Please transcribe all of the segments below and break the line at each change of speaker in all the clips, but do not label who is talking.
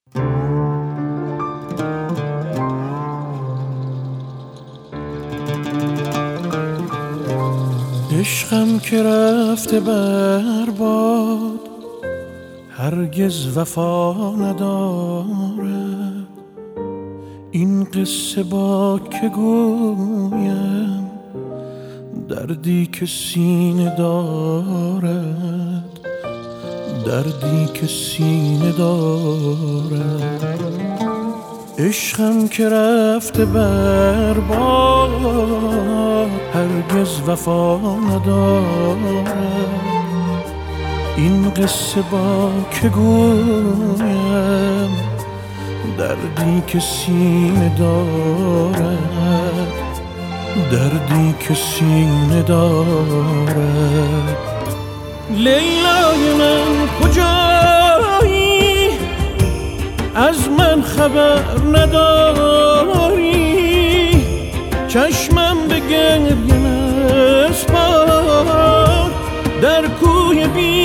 عشقم که رفته برباد، هرگز وفا ندارد. این قصه با که گویم، دردی که سینه دارد، دردی که سینه دارد. عشقم که رفته برباد، هرگز وفا ندارد. این قصه با که گویم، دردی که سینه دارد، دردی که سینه دارد. لیلای من کجایی؟ از من خبر نداری؟ چشمم به گریه نسپار، در کوی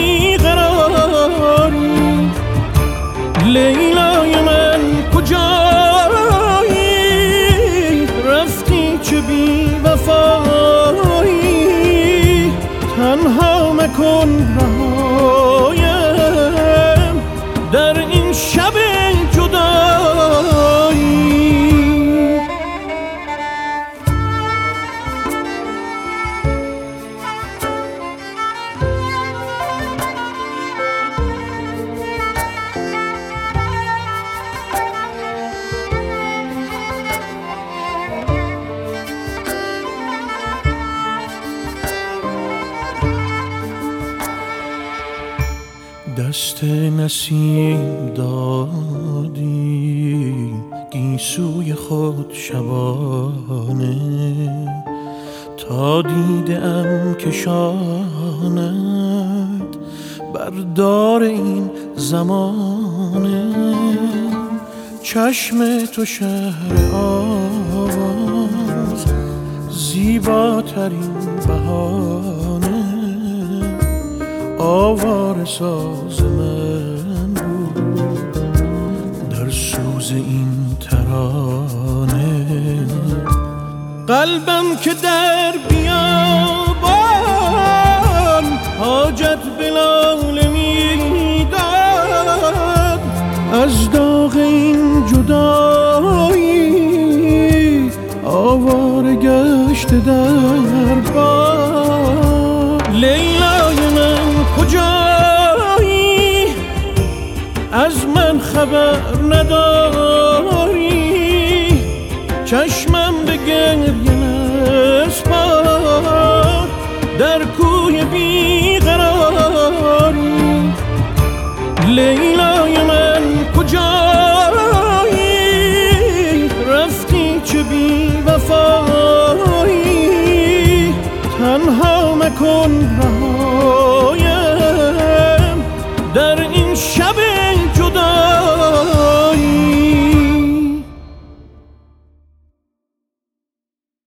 بیقراری. لیلای من کجایی؟ رفتی چه بی وفایی، تنها مکن رهایم در این شب جدایی. دست نسیم دادی گیسوی خود شبانه، تا دیدم کشاند بر دار این زمانه. چشم تو شهر آواز، زیباترین بهانه. آواره ساز من بود در سوز این ترانه. قلبم که در بیابان حاجت به لاله میداد، از داغ این جدایی آواره گشت در باد. لیلای من کجایی؟ از من خبر نداری؟